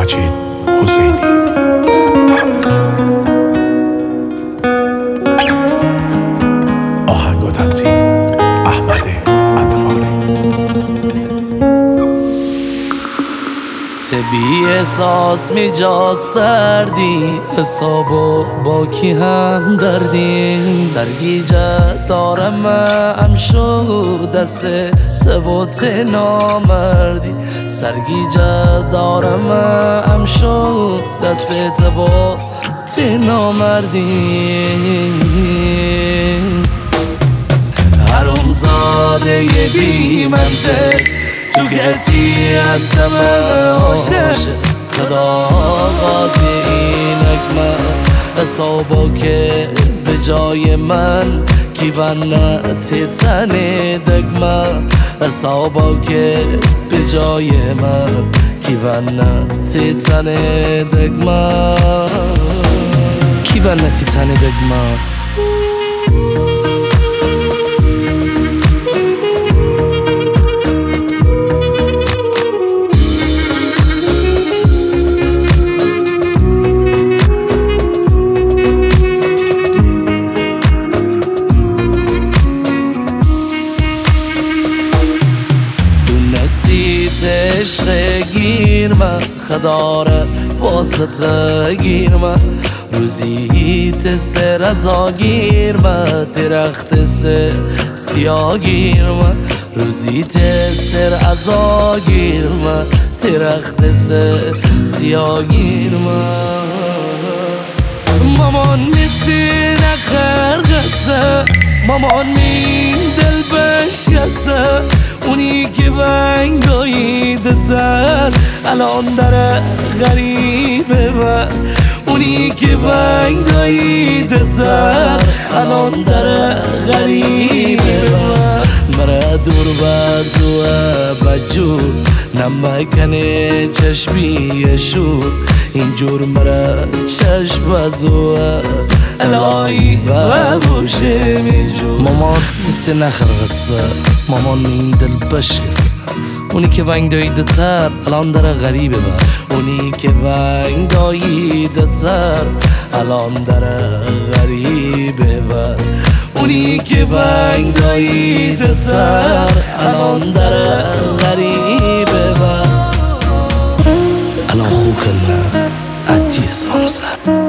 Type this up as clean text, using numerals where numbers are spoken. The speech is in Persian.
مجید حسینی. آهنگ و تنظیم احمد اندخانی. بی احساس می جا سردی حسابو با کی هم دردی سرگیجه دارم امشو دست تبوت نامردی سرگیجه دارم امشو دست تبوت نامردی حروم زاده بی منطق تو گرتی هستم عاشق خدا غازی اینک من حسابا که به جای من کیوانتی تنی دگمه حسابا که به جای من کیوانتی تنی دگمه کیوانتی تنی دگمه عشق گیر من خداره واسطه گیر من روزیت سر از آگیر من درخت سیاه گیر من روزیت سر از آگیر من درخت سیاه گیر من مامان نیستی نخر قصه مامان می دل بشکسه اونی که بنگ دایید سر الان در غریبه من اونی که بنگ دایید سر الان در غریبه من مرا دور بازوه بجور نمکنه چشمی شور اینجور مرا چشم بازوه الهی و بوشه میجور مامان نیستی نخر قصه مامان این دل بشکس اونی که بنگ دایید تر الان در غریبه بر اونی که بنگ دایید تر الان در غریبه بر اونی که بنگ دایید تر الان در غریبه بر الان خوب کنه عدی از آنو سر